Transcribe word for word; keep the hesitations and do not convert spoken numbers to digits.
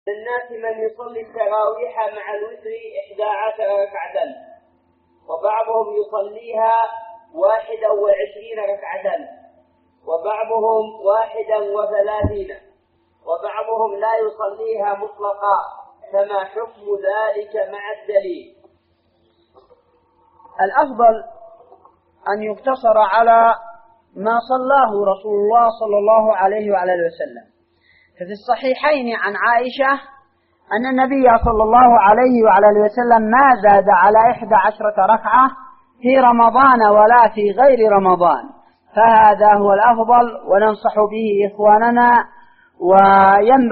الناس من يصلي التراويح مع الوتر إحدى عشر ركعة، وبعضهم يصليها واحدا وعشرين ركعة، وبعضهم واحدا وثلاثين، وبعضهم لا يصليها مطلقا، فما حكم ذلك مع الدليل؟ الأفضل أن يقتصر على ما صلاه رسول الله صلى الله عليه وعلى اله وسلم. ففي الصحيحين عن عائشة أن النبي صلى الله عليه وعلى اله وسلم ما زاد على إحدى عشرة ركعة في رمضان ولا في غير رمضان، فهذا هو الأفضل وننصح به إخواننا. وينبغي